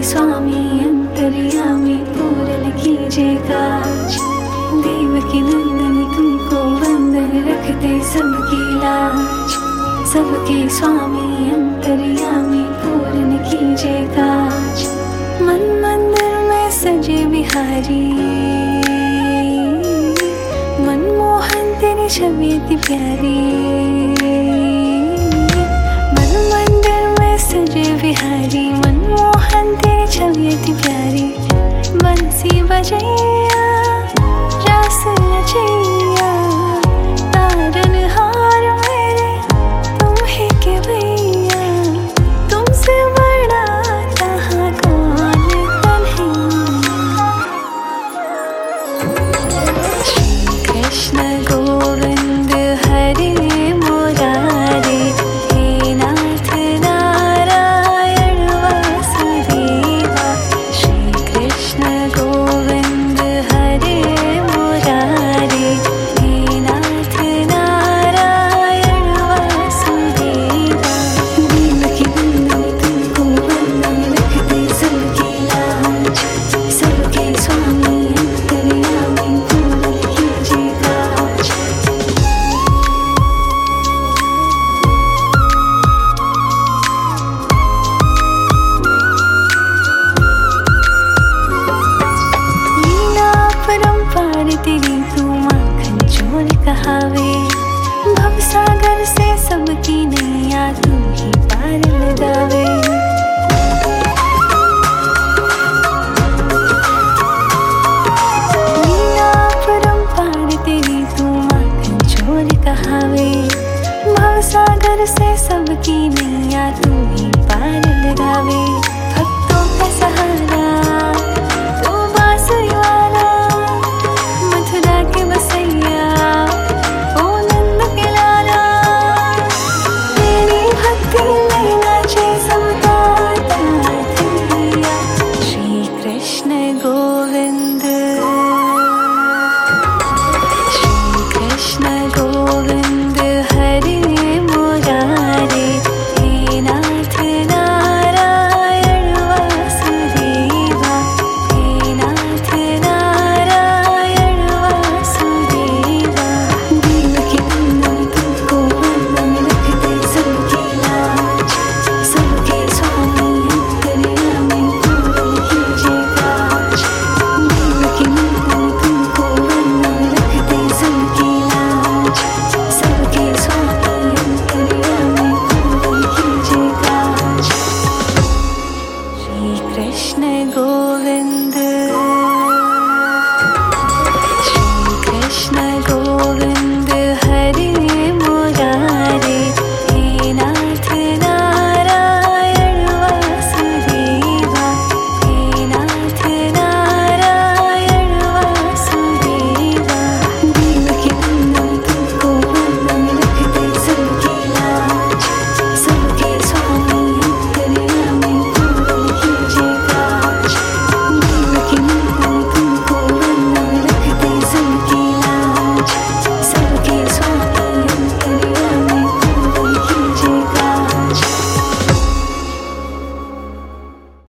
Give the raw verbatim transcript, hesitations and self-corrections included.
स्वामी अंतर्यामी पूरन कीजिए काज। देवकी नंदन तुमको वंदन रखते सबकी लाज। सबके स्वामी अंतर्यामी पूरन कीजिए काज। मन मंदिर में सजे बिहारी मनमोहन तेरी छवि इतनी प्यारी। मन मंदिर में सजे बिहारी मनमोहन तेरी छवि इतनी प्यारी। बंसी बजैया रास रचैया तारन हार मेरे तुम ही के भैया। तुमसे बड़ा कहाँ कौन कन्हैया। श्री कृष्ण गोविंद हरे मुरारे हे नाथ नारायण वासुदेवा। श्री कृष्ण गोविंद